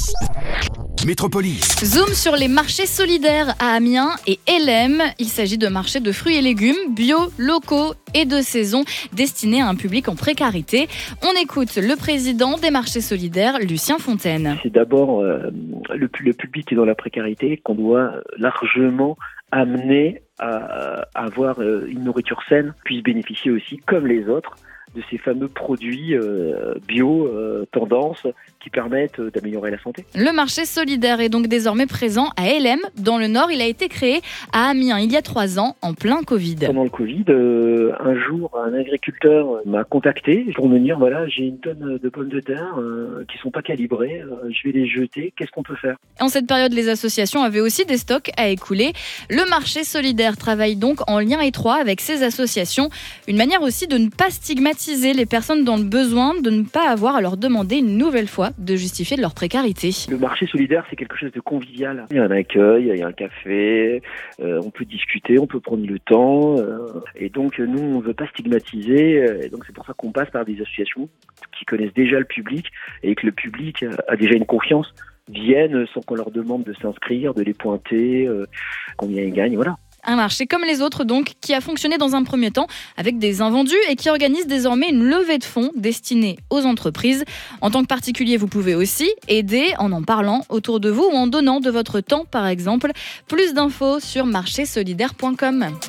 Métropolis. Zoom sur les marchés solidaires à Amiens et Hellem. Il s'agit de marchés de fruits et légumes bio, locaux et de saison destinés à un public en précarité. On écoute le président des marchés solidaires, Lucien Fontaine. C'est d'abord le public qui est dans la précarité qu'on doit largement amener à avoir une nourriture saine, puisse bénéficier aussi, comme les autres, de ces fameux produits bio, tendance, qui permettent d'améliorer la santé. Le marché solidaire est donc désormais présent à Hellem, dans le Nord. Il a été créé à Amiens il y a 3 ans, en plein Covid. Pendant le Covid, un jour, un agriculteur m'a contacté pour me dire, voilà, j'ai une tonne de pommes de terre qui sont pas calibrées, je vais les jeter, qu'est-ce qu'on peut faire ? En cette période, les associations avaient aussi des stocks à écouler. Le marché solidaire travaille donc en lien étroit avec ces associations. Une manière aussi de ne pas stigmatiser les personnes dans le besoin, de ne pas avoir à leur demander une nouvelle fois de justifier de leur précarité. Le marché solidaire, c'est quelque chose de convivial. Il y a un accueil, il y a un café, on peut discuter, on peut prendre le temps. Et donc, nous, on ne veut pas stigmatiser. Et donc, c'est pour ça qu'on passe par des associations qui connaissent déjà le public et que le public a déjà une confiance, viennent sans qu'on leur demande de s'inscrire, de les pointer, combien ils gagnent, voilà. Un marché comme les autres donc, qui a fonctionné dans un premier temps avec des invendus et qui organise désormais une levée de fonds destinée aux entreprises. En tant que particulier, vous pouvez aussi aider en parlant autour de vous ou en donnant de votre temps par exemple. Plus d'infos sur marchésolidaire.com.